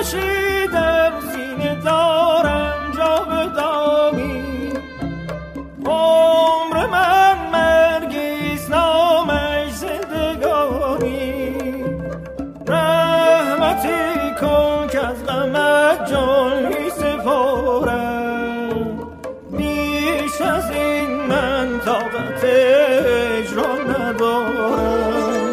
در سینه دارم جاودانی، عمر من مرگیست نامش زندگانی. رحمتی کن که از غمت جان می سپارم، بیش از این من طاقت اجرا ندارم.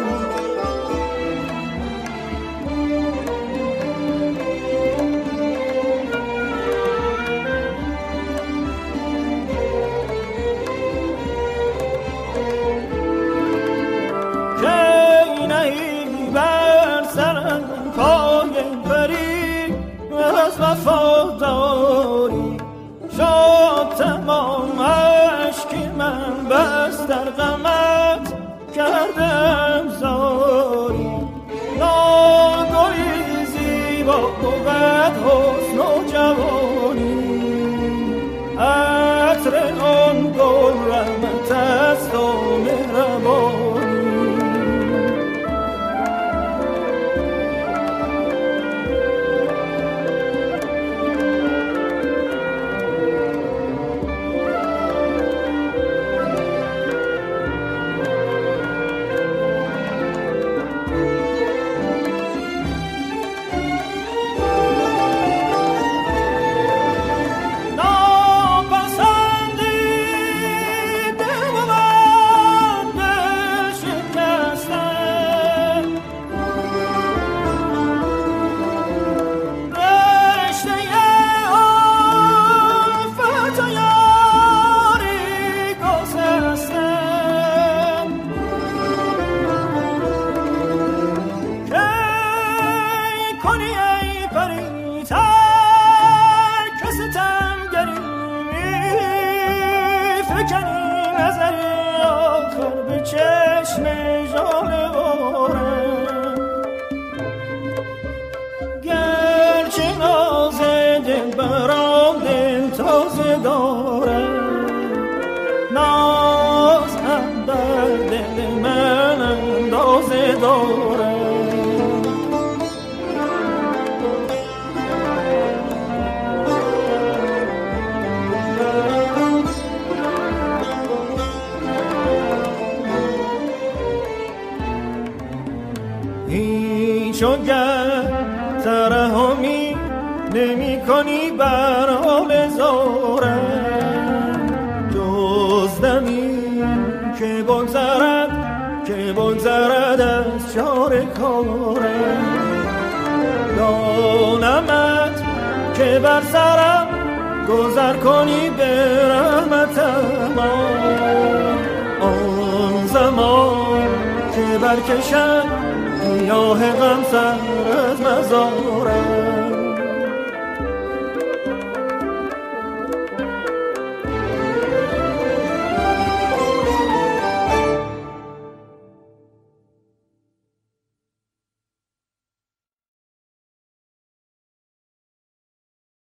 وفاداری شد تمام عشق من، بس در غمت کردم زاری. ناگهی زیبا بود حسن و جوانی، عطر آن گل رحمت است و مهربانی. چونگر ترحمی نمی کنی بر حال زارم، جز دمی که بگذرد از چار کارم. دانمت که بر سرم گذر کنی به رحمتم، آن زمان که برکشد گیاه غم سر از مزارم.